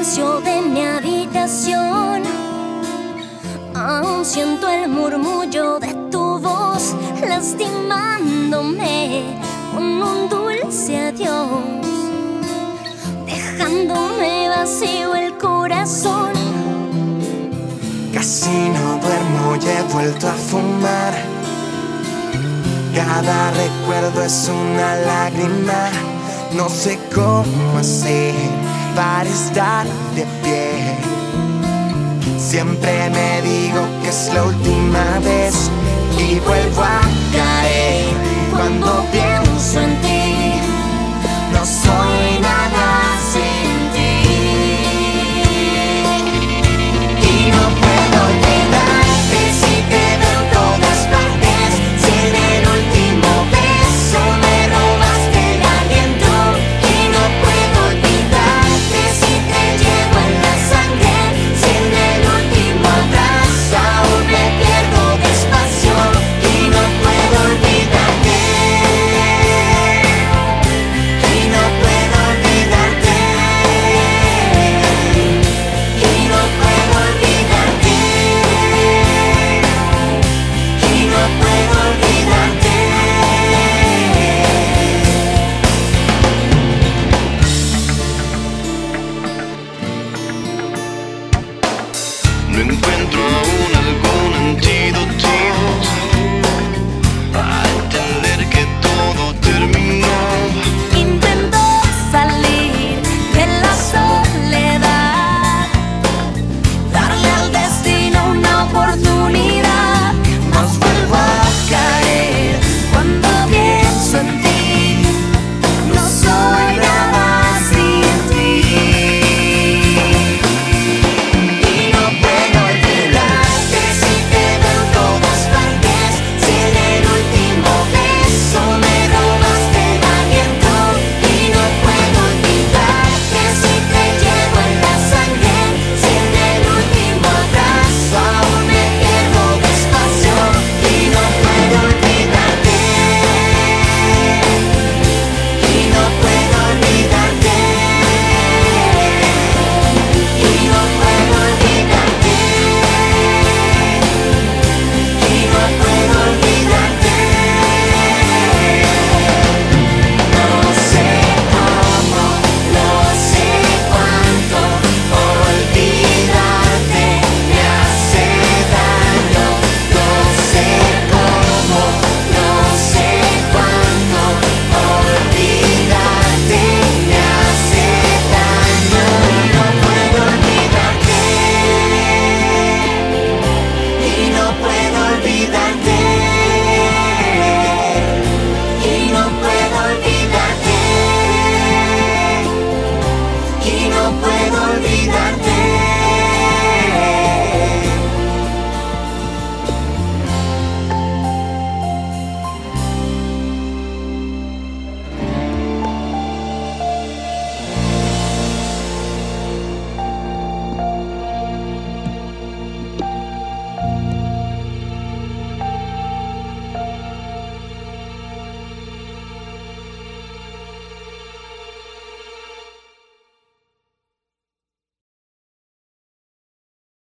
silencio de mi habitación. Aún siento el murmullo de tu voz lastimándome con un dulce adiós, dejándome vacío el corazón. Casi no duermo y he vuelto a fumar. Cada recuerdo es una lágrima. No sé cómo hacer para estar de pie. Siempre me digo que es la última vez y vuelvo a